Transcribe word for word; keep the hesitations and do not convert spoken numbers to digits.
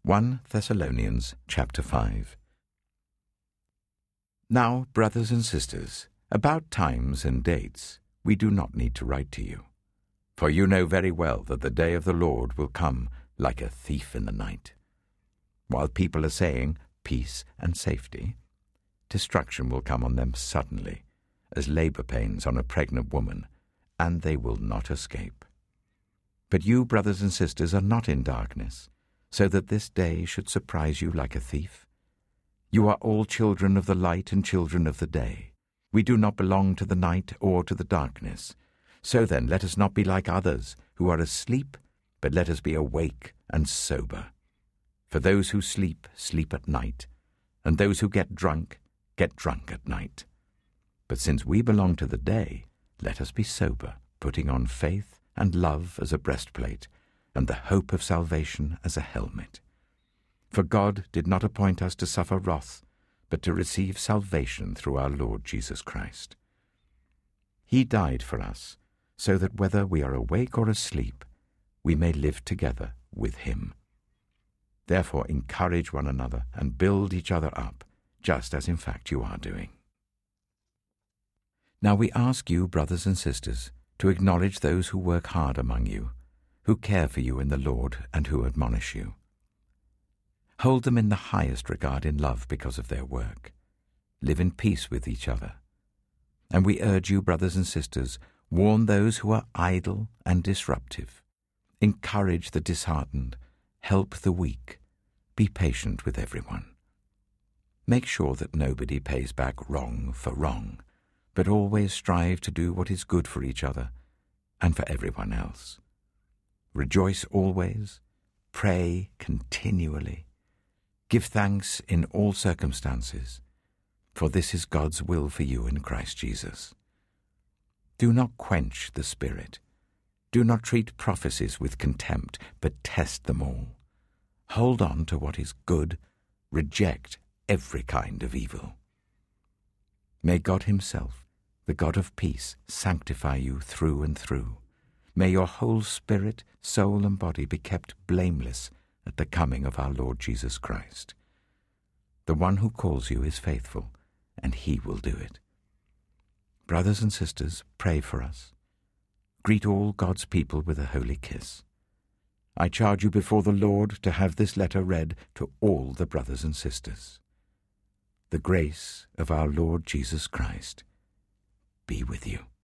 First Thessalonians chapter five. Now, brothers and sisters, about times and dates we do not need to write to you, for you know very well that the day of the Lord will come like a thief in the night. While people are saying peace and safety, destruction will come on them suddenly, as labor pains on a pregnant woman, and they will not escape. But you, brothers and sisters, are not in darkness, so that this day should surprise you like a thief. You are all children of the light and children of the day. We do not belong to the night or to the darkness. So then, let us not be like others who are asleep, but let us be awake and sober. For those who sleep, sleep at night, and those who get drunk, get drunk at night. But since we belong to the day, let us be sober, putting on faith and love as a breastplate, and the hope of salvation as a helmet. For God did not appoint us to suffer wrath, but to receive salvation through our Lord Jesus Christ. He died for us, so that whether we are awake or asleep, we may live together with him. Therefore encourage one another and build each other up, just as in fact you are doing. Now we ask you, brothers and sisters, to acknowledge those who work hard among you, who care for you in the Lord and who admonish you. Hold them in the highest regard in love because of their work. Live in peace with each other. And we urge you, brothers and sisters, warn those who are idle and disruptive. Encourage the disheartened. Help the weak. Be patient with everyone. Make sure that nobody pays back wrong for wrong, but always strive to do what is good for each other and for everyone else. Rejoice always, pray continually, give thanks in all circumstances, for this is God's will for you in Christ Jesus. Do not quench the Spirit. Do not treat prophecies with contempt, but test them all. Hold on to what is good, reject every kind of evil. May God himself, the God of peace, sanctify you through and through. May your whole spirit, soul, and body be kept blameless at the coming of our Lord Jesus Christ. The one who calls you is faithful, and he will do it. Brothers and sisters, pray for us. Greet all God's people with a holy kiss. I charge you before the Lord to have this letter read to all the brothers and sisters. The grace of our Lord Jesus Christ be with you.